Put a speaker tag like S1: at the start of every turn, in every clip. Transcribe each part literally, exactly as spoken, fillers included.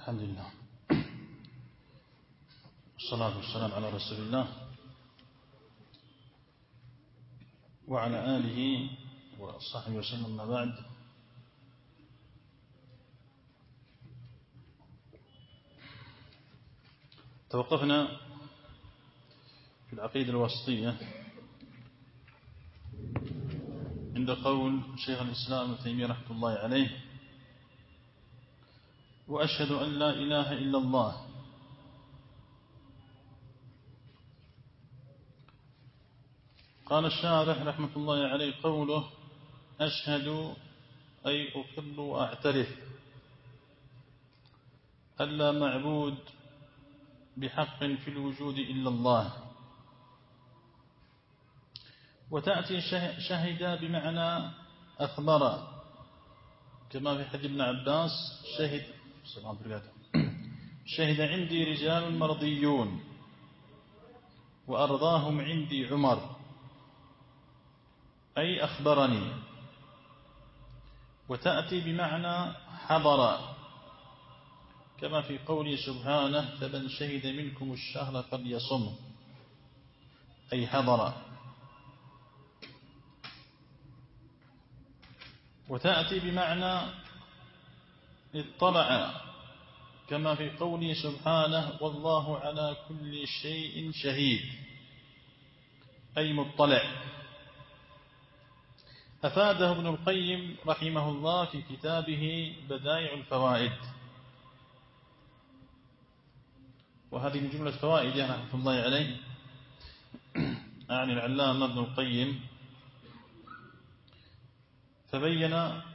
S1: الحمد لله والصلاة والسلام على رسول الله وعلى آله وصحبه وسلم. ما بعد، توقفنا في العقيدة الواسطية عند قول شيخ الإسلام ابن تيمية رحمة الله عليه: وأشهد أن لا إله إلا الله. قال الشارح رحمة الله عليه: قوله أشهد أي أقر وأعترف أن لا معبود بحق في الوجود إلا الله. وتأتي شهد بمعنى أخبر، كما في حديث ابن عباس: شهد شهد عندي رجال مرضيون وأرضاهم عندي عمر، أي أخبرني. وتأتي بمعنى حضر، كما في قوله سبحانه: فمن شهد منكم الشهر فليصم، أي حضر. وتأتي بمعنى اطلع، كما في قوله سبحانه: والله على كل شيء شهيد، أي مطلع. أفاده ابن القيم رحمه الله في كتابه بدائع الفوائد، وهذه من جملة فوائد رحمة الله عليه عن العلامة ابن القيم، فبين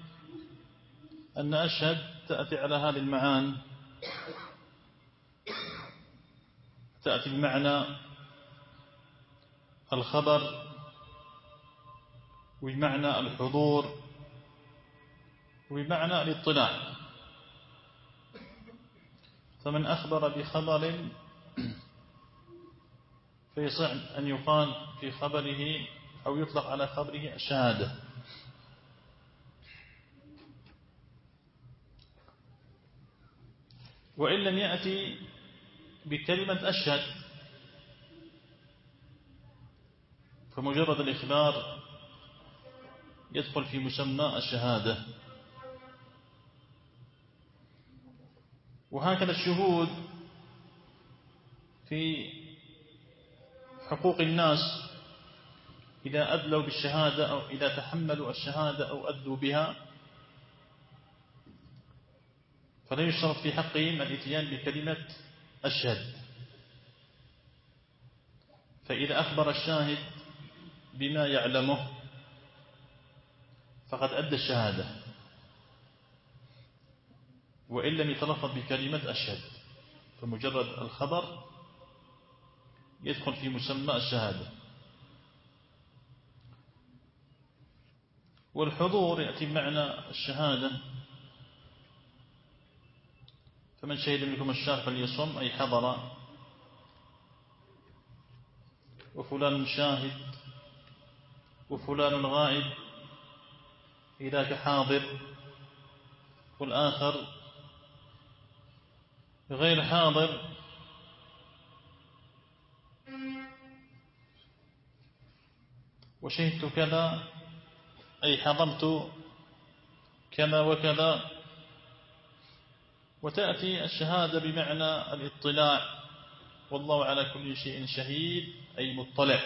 S1: أن أشهد تأتي على هذه المعاني، تأتي بمعنى الخبر وبمعنى الحضور وبمعنى الاطلاع. فمن أخبر بخبر فيصح أن يقال في خبره أو يطلق على خبره شهادة. وإن لم يأتي بكلمة أشهد فمجرد الإخبار يدخل في مسمى الشهادة. وهكذا الشهود في حقوق الناس إذا أدلوا بالشهادة أو إذا تحملوا الشهادة أو أدلوا بها، فلا يشترط في حقهم الاتيان بكلمة أشهد. فإذا أخبر الشاهد بما يعلمه فقد أدى الشهادة، وإن لم يتلفظ بكلمة أشهد فمجرد الخبر يدخل في مسمى الشهادة. والحضور يأتي بمعنى الشهادة: فمن شهد منكم الشهر فليصم، أي حضر. وفلان شاهد وفلان غائب، إذاك حاضر، والآخر غير حاضر. وشهدت كذا، أي حضرت كذا وكذا. وتأتي الشهادة بمعنى الاطلاع: والله على كل شيء شهيد، أي مطلع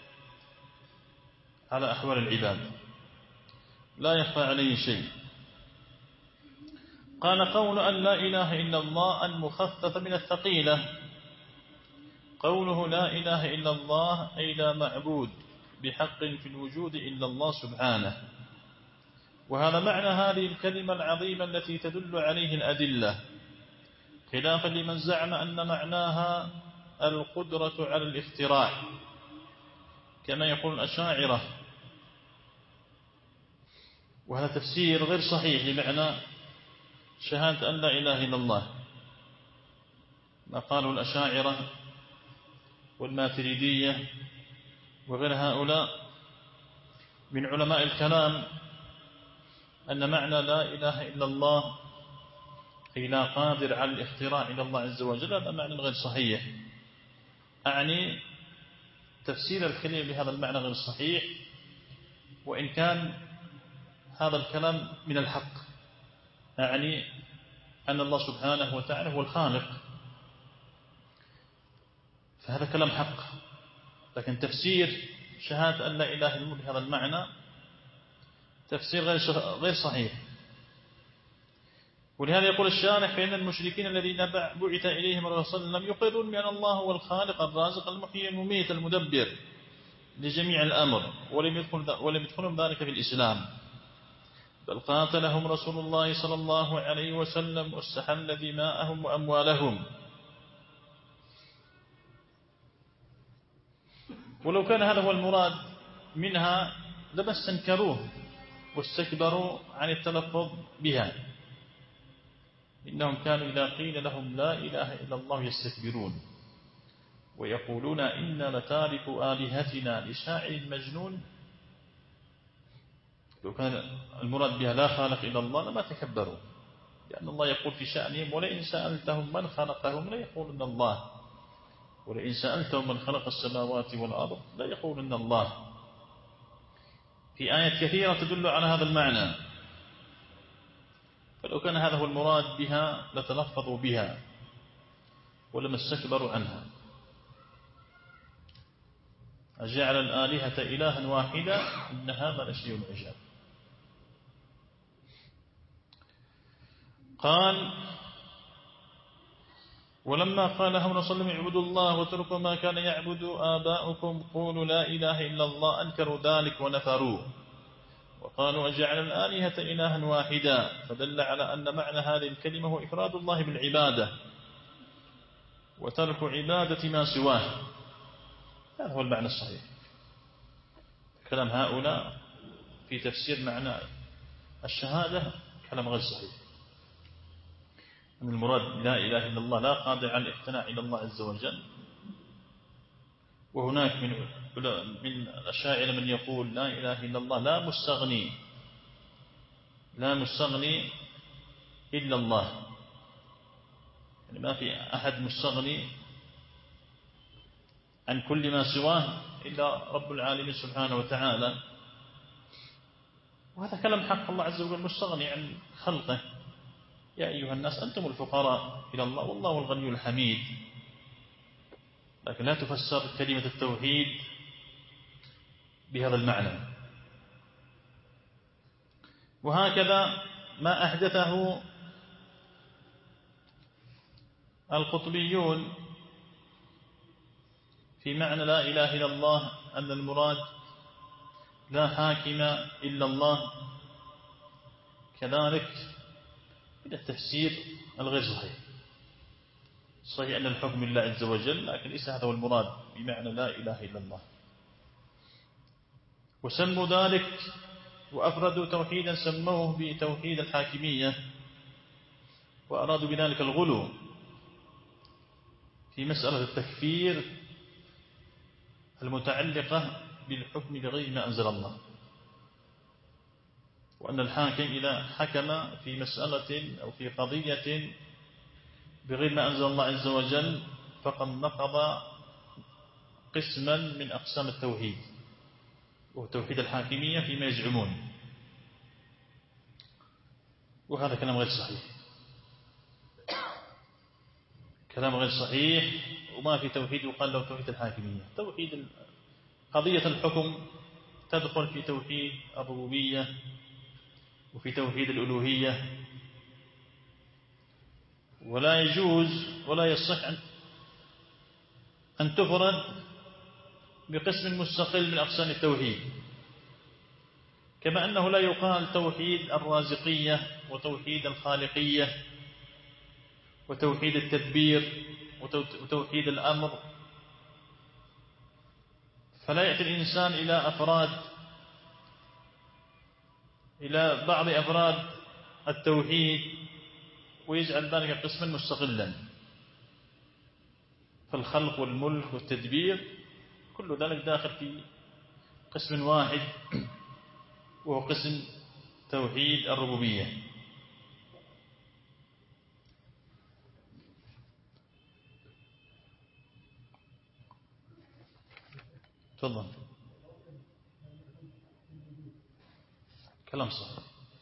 S1: على أحوال العباد، لا يخفى عليه شيء. قال: قول أن لا إله إلا الله المخفف من الثقيلة. قوله لا إله إلا الله أي لا معبود بحق في الوجود إلا الله سبحانه. وهذا معنى هذه الكلمة العظيمة التي تدل عليه الأدلة، خلافا لمن زعم أن معناها القدرة على الاختراع، كما يقول الأشاعرة. وهذا تفسير غير صحيح لمعنى شهادة أن لا إله إلا الله، ما قاله الأشاعرة والماتريدية وغير هؤلاء من علماء الكلام، أن معنى لا إله إلا الله أي لا قادر على الاختراع إلى الله عز وجل، هذا معنى غير صحيح. أعني تفسير الكلمة بهذا المعنى غير صحيح، وإن كان هذا الكلام من الحق، أعني أن الله سبحانه وتعالى هو الخالق، فهذا كلام حق. لكن تفسير شهادة أن لا إله إلا الله بهذا المعنى تفسير غير صحيح. ولهذا يقول الشارح: فإن المشركين الذين بعث إليهم الرسول لم يقرون بأن الله هو الخالق الرازق المحيي المميت المدبر لجميع الأمر، ولم يدخل ولم يدخلهم ذلك في الإسلام، بل قاتلهم رسول الله صلى الله عليه وسلم واستحل دماءهم وأموالهم. ولو كان هذا هو المراد منها لما استنكروه واستكبروا عن التلفظ بها، إنهم كانوا إذا قيل لهم لا إله إلا الله يستكبرون ويقولون إنا لتارك آلهتنا لشاعر مجنون. لو كان المراد بها لا خالق إلا الله لما تكبروا، لأن الله يقول في شأنهم: ولئن سألتهم من خلقهم لا يقولون الله، ولئن سألتهم من خلق السماوات والأرض لا يقولون الله. في آيات كثيرة تدل على هذا المعنى. فلو كان هذا هو المراد بها لتلفظوا بها ولما استكبروا عنها. أجعل الآلهة إلها واحدا إن هذا لشيء عجاب. قال: ولما قال لهم رسول الله اعبدوا الله واتركوا ما كان يعبد آباؤكم قولوا لا إله إلا الله أنكروا ذلك ونفروه وقالوا أجعل الآلهة إلها واحدا، فدل على أن معنى هذه الكلمة هو إفراد الله بالعبادة وترك عبادة ما سواه. هذا هو المعنى الصحيح. كلام هؤلاء في تفسير معنى الشهادة كلام غير صحيح، أن المراد لا إله إلا الله لا قادر على الاقتناع إلى الله عز وجل. وهناك من من الأشاعرة من يقول لا إله إلا الله لا مستغني لا مستغني إلا الله، يعني ما في أحد مستغني عن كل ما سواه إلا رب العالمين سبحانه وتعالى. وهذا كلام حق. الله عز وجل مستغني عن خلقه: يا أيها الناس أنتم الفقراء إلى الله والله الغني الحميد. لكن لا تفسر كلمة التوحيد بهذا المعنى. وهكذا ما أحدثه القطبيون في معنى لا إله إلا الله أن المراد لا حاكم إلا الله، كذلك من التفسير الغير صحيح. صحيح أن الحكم لله عز وجل، لكن ليس هذا هو المراد بمعنى لا إله إلا الله. وسموا ذلك وأفردوا توحيدا سموه بتوحيد الحاكمية، وأرادوا بذلك الغلو في مسألة التكفير المتعلقة بالحكم بغير ما أنزل الله، وأن الحاكم إذا حكم في مسألة أو في قضية بغير ما أنزل الله عز وجل فقد نقض قسما من أقسام التوحيد، وهو توحيد الحاكمية فيما يزعمون. وهذا كلام غير صحيح، كلام غير صحيح. وما في توحيد يقال له توحيد الحاكمية. توحيد قضية الحكم تدخل في توحيد الربوبية وفي توحيد الألوهية، ولا يجوز ولا يصح أن تفرد بقسم مستقل من أقسام التوحيد، كما أنه لا يقال توحيد الرازقية وتوحيد الخالقية وتوحيد التدبير وتوحيد الأمر. فلا يأتي الإنسان إلى أفراد إلى بعض أفراد التوحيد ويجعل ذلك قسما مستقلا. فالخلق والملك والتدبير كل ذلك داخل في قسم واحد، وهو قسم توحيد الربوبية. تفضل. كلام صحيح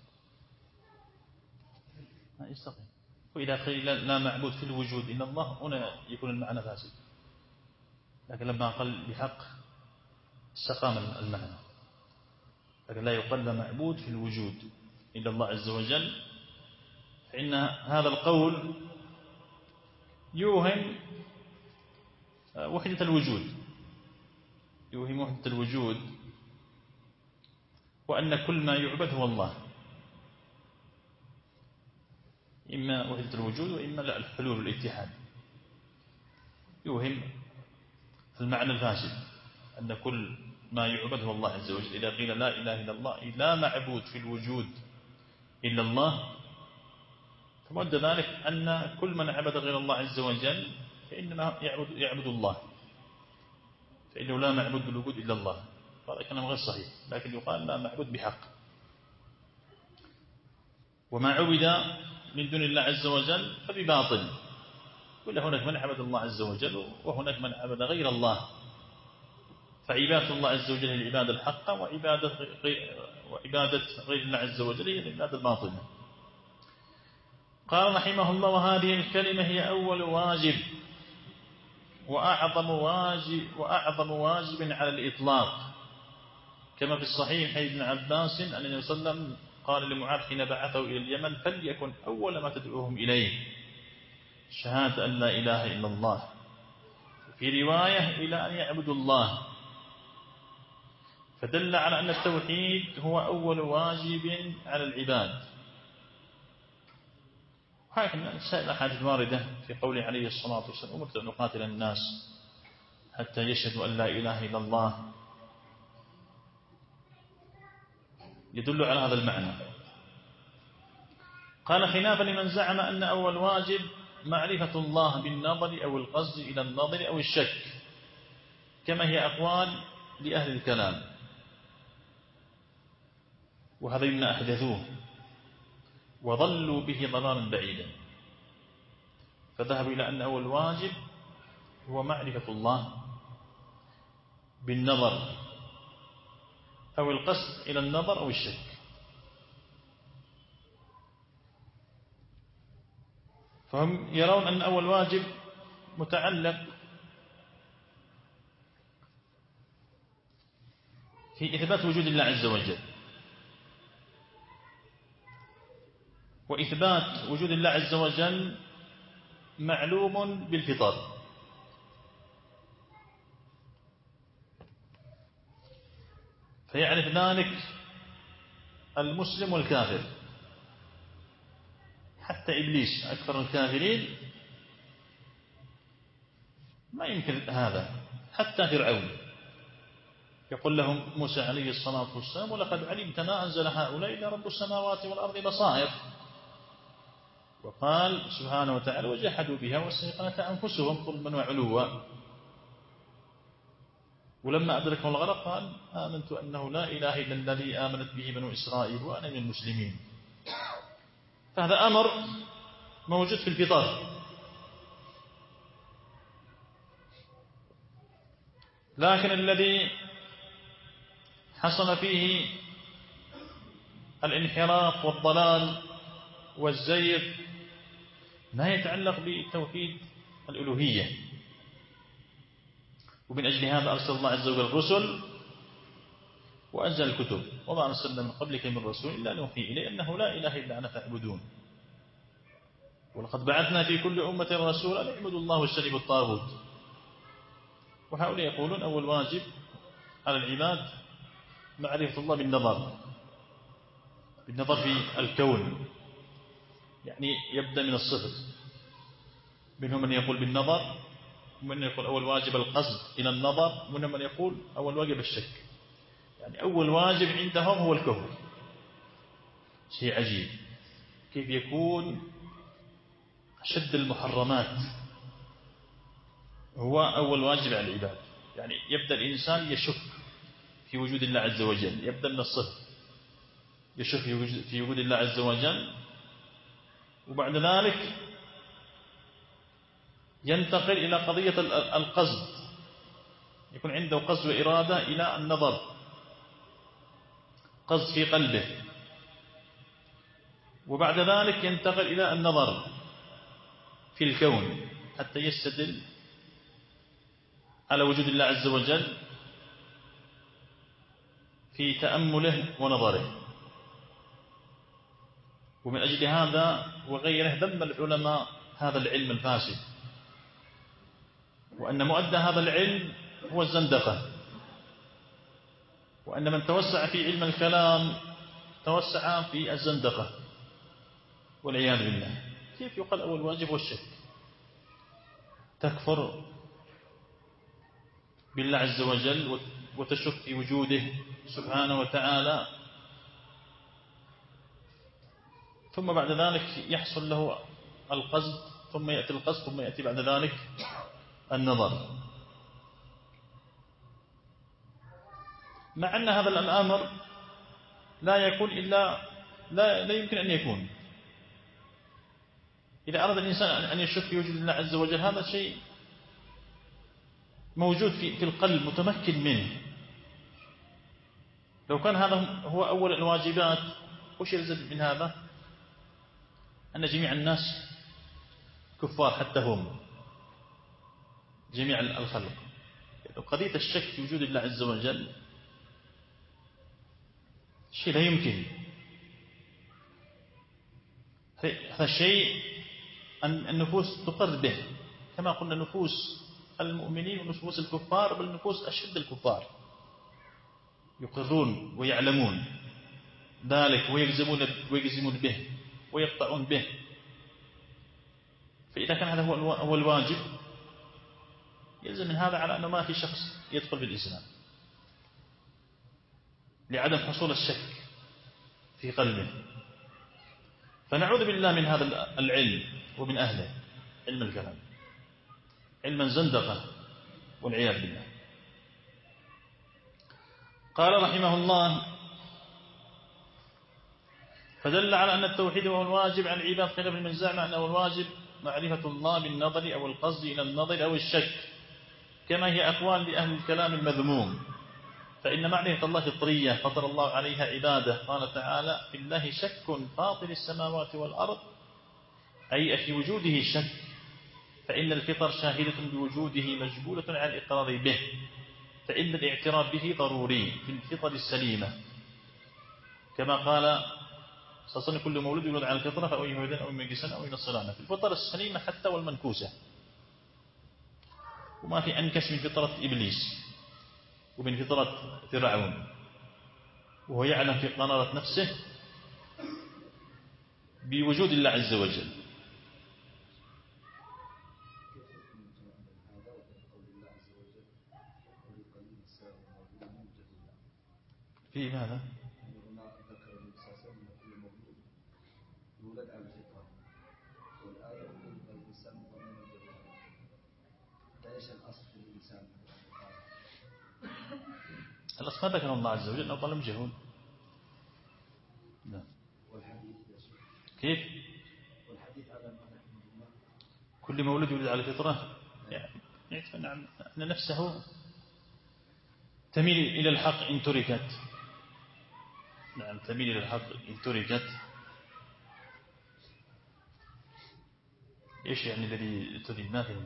S1: ما يستقيم. وإذا قيل لا معبود في الوجود إلا الله هنا يكون المعنى فاسد، لكن لما قال بحق استقام المعنى. لكن لا يقال لا معبود في الوجود إلا الله عز وجل، فإن هذا القول يوهم وحدة الوجود، يوهم وحدة الوجود، وأن كل ما يعبد هو الله، إما وحدة الوجود وإما لا الحلول والاتحاد. يوهم المعنى الفاسد أن كل ما يعبد هو الله عز وجل. إذا قيل لا إله إلا الله لا معبود في الوجود إلا الله، فمد ذلك أن كل من عبد غير الله عز وجل فإنما يعبد, يعبد الله، فإنه لا معبود بالوجود إلا الله. هذا كلام غير صحيح، لكن يقال لا معبود بحق. وما عبد من دون الله عز وجل فبباطل، ولا هناك من عبد الله عز وجل وهناك من عبد غير الله، فعبادة الله عز وجل هي العبادة الحقة، وعبادة غير, وعبادة غير الله عز وجل هي العبادة الباطلة. قال رحمه الله: وهذه الكلمة هي أول واجب وأعظم واجب, وأعظم واجب على الإطلاق، كما في الصحيح حديث ابن عباس أن النبي صلى الله عليه وسلم قال لمعاذ حين بعثه إلى اليمن: فليكن أول ما تدعوهم إليه شهادة أن لا إله إلا الله، في رواية إلى أن يعبدوا الله، فدل على أن التوحيد هو أول واجب على العباد. وهكذا سائر الأحاديث الواردة في قوله عليه الصلاة والسلام: أمرت أن أقاتل الناس حتى يشهدوا أن لا إله إلا الله، يدل على هذا المعنى. قال: خلافا لمن زعم أن أول واجب معرفة الله بالنظر أو القصد إلى النظر أو الشك، كما هي أقوال لأهل الكلام، وهذا مما أحدثوه وضلوا به ضلالا بعيدا، فذهبوا إلى أن أول واجب هو معرفة الله بالنظر أو القصد إلى النظر أو الشك. فهم يرون أن أول واجب متعلق في إثبات وجود الله عز وجل، وإثبات وجود الله عز وجل معلوم بالفطر، فيعرف ذلك المسلم والكافر، حتى إبليس أكثر الكافرين ما يمكن هذا، حتى فرعون يقول لهم موسى عليه الصلاة والسلام: ولقد علمت ما أنزل هؤلاء إلا رب السماوات والأرض بصائر. وقال سبحانه وتعالى: وجحدوا بها واستيقنتها أنفسهم ظلما وعلوا. ولما أدركهم الغرق قال: آمنت أنه لا إله إلا الذي آمنت به بنو إسرائيل وأنا من المسلمين. فهذا أمر موجود في الفطر، لكن الذي حصل فيه الانحراف والضلال والزيغ ما يتعلق بتوحيد الألوهية. ومن أجل هذا أرسل الله عز وجل الرسل وأنزل الكتب: وما أرسلنا من قبلك من رسول إلا نوحي إليه أنه لا إله إلا أنا فاعبدون، ولقد بعثنا في كل أمة رسولا أن اعبدوا الله واجتنبوا الطاغوت. وهؤلاء يقولون أول واجب على العباد معرفة الله بالنظر، بالنظر في الكون، يعني يبدأ من الصفر. منهم من يقول بالنظر، ومن من يقول أول واجب القصد إلى النظر، ومنهم من يقول أول واجب الشك. يعني أول واجب عندهم هو الكفر. شيء عجيب كيف يكون أشد المحرمات هو أول واجب على العباد. يعني يبدأ الإنسان يشك في وجود الله عز وجل، يبدأ من الصفر، يشك في وجود الله عز وجل، وبعد ذلك ينتقل إلى قضية القصد، يكون عنده قصد وإرادة إلى النظر، قصد في قلبه، وبعد ذلك ينتقل إلى النظر في الكون حتى يستدل على وجود الله عز وجل في تأمله ونظره. ومن أجل هذا وغيره ذم العلماء هذا العلم الفاسد، وأن مؤدى هذا العلم هو الزندقة، وأن من توسع في علم الكلام توسع في الزندقة والعياذ بالله. كيف يقال أول واجب والشك؟ تكفر بالله عز وجل وتشك في وجوده سبحانه وتعالى، ثم بعد ذلك يحصل له القصد، ثم يأتي القصد، ثم يأتي بعد ذلك النظر، مع أن هذا الأمر لا يكون إلا لا, لا يمكن أن يكون. إذا أراد الإنسان أن يشك في وجود الله عز وجل هذا شيء موجود في في القلب متمكن منه. لو كان هذا هو أول الواجبات وش يلزم من هذا؟ أن جميع الناس كفار حتى هم، جميع الخلق. قضية الشك في وجود الله عز وجل شيء لا يمكن. هذا الشيء النفوس تقر به، كما قلنا نفوس المؤمنين ونفوس الكفار، بل نفوس أشد الكفار يقرون ويعلمون ذلك ويجزمون ويجزمون به ويقطعون به. فإذا كان هذا هو الواجب يلزم من هذا على أنه ما في شخص يدخل في الإسلام لعدم حصول الشك في قلبه. فنعوذ بالله من هذا العلم ومن أهله، علم الكلام، علما زندقة والعياذ بالله. قال رحمه الله: فدل على أن التوحيد هو الواجب على العباد، خلاف من زعم أنه الواجب معرفة الله بالنظر أو القصد إلى النظر أو الشك، كما هي أقوال لأهل الكلام المذموم. فإن معرفة الله فطرية فطر الله عليها عباده. قال تعالى: في الله شك فاطر السماوات والأرض، أي في وجوده شك، فإن الفطر شاهدة بوجوده مجبولة على الإقرار به، فإن الاعتراف به ضروري في الفطر السليمة، كما قال صلى كل مولود يولد على الفطرة فأو يهودان أو يمجسان أو ينصران، في الفطر السليمة حتى والمنكوسة، وما في أنكس من فطرة إبليس ومن فطرة فرعون، وهو يعلم في قرارة نفسه بوجود الله عز وجل. في ماذا؟ الأصل ما ذكر الله عز وجل أنه ظلم جهول. لا. كيف؟ كل مولود يولد على الفطرة يعني نعم أن نفسه تميل إلى الحق إن تركت. نعم تميل إلى الحق إن تركت. إيش يعني الذي تريد؟ ما فهمت.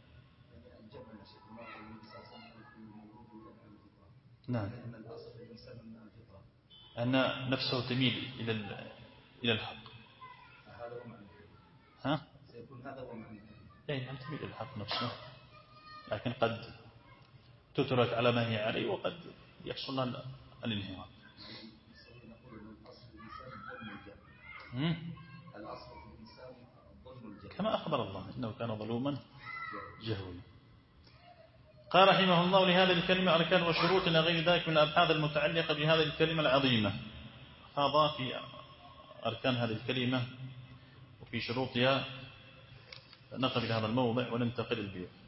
S1: نعم أن نفسه تميل إلى إلى الحق. ها؟ سيكون هذا هو معنى. يعني نعم تميل إلى الحق نفسه، لكن قد تترك على ما هي عليه وقد يحصل لها الانهيار. كما أخبر الله إنه كان ظلوما جهولا. قال رحمه الله: لهذه الكلمة أركان وشروط إلى غير ذلك من الأبحاث المتعلقة بهذه الكلمة العظيمة. هذا في أركان هذه الكلمة وفي شروطها. نقف إلى هذا الموضع وننتقل البيت.